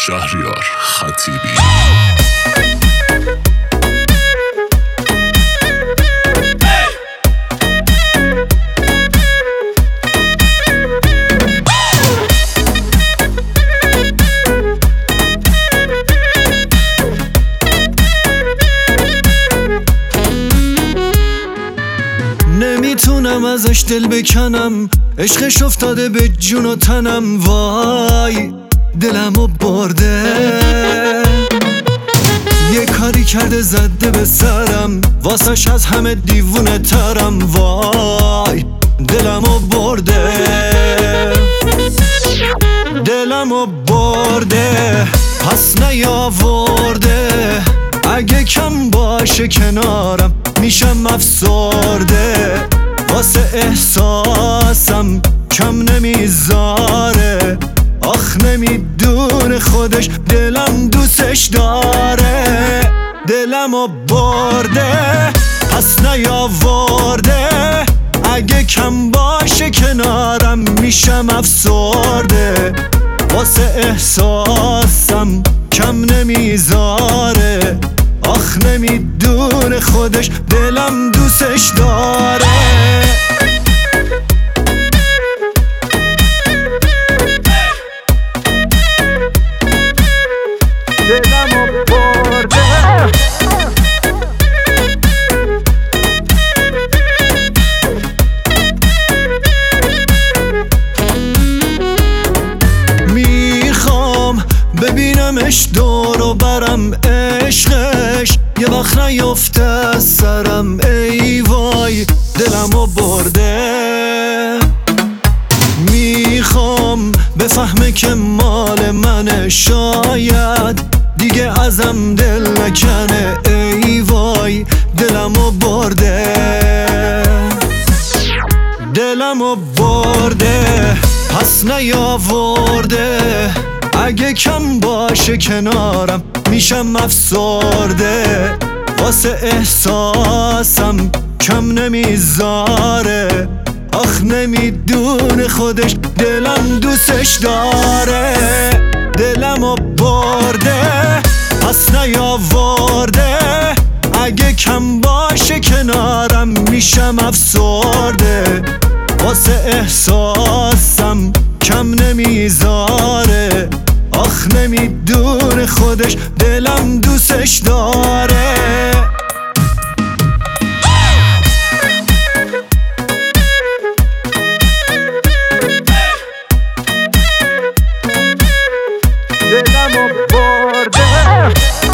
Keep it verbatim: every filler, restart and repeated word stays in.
شهریار خطیبی. نمیتونم ازش دل بکنم، عشقش افتاده به جون و تنم، وای دلمو برده. یه کاری کرده زده به سرم، واسش از همه دیوونه ترم، وای دلمو برده. دلمو برده پس نیاورده، اگه کم باشه کنارم میشم افسرده. واسه احساسم کم نمیذاره، آخ نمیدونه خودش دلم دوستش داره. دلمو برده پس نیاورده، اگه کم باشه کنارم میشم افسرده. واسه احساسم کم نمیذاره، آخ نمیدونه خودش دلم دوستش داره. دلمو برده میخوام ببینمش دور و برم، عشقش یه وقت نیفته از سرم، ای وای دلمو برده. میخوام بفهمه که مال منه، شاید دیگه ازم دل نکنه، ای وای دلمو برده. دلمو برده پس نیاورده، اگه کم باشه کنارم میشم افسرده. واسه احساسم کم نمیذاره، آخ نمیدونه خودش دلم دوستش داره. دلمو برده پس نیاورده، اگه کم باشه کنارم میشم افسرده. واسه احساسم کم نمیذاره، آخ نمیدونه خودش دلم دوستش داره. دلمو برده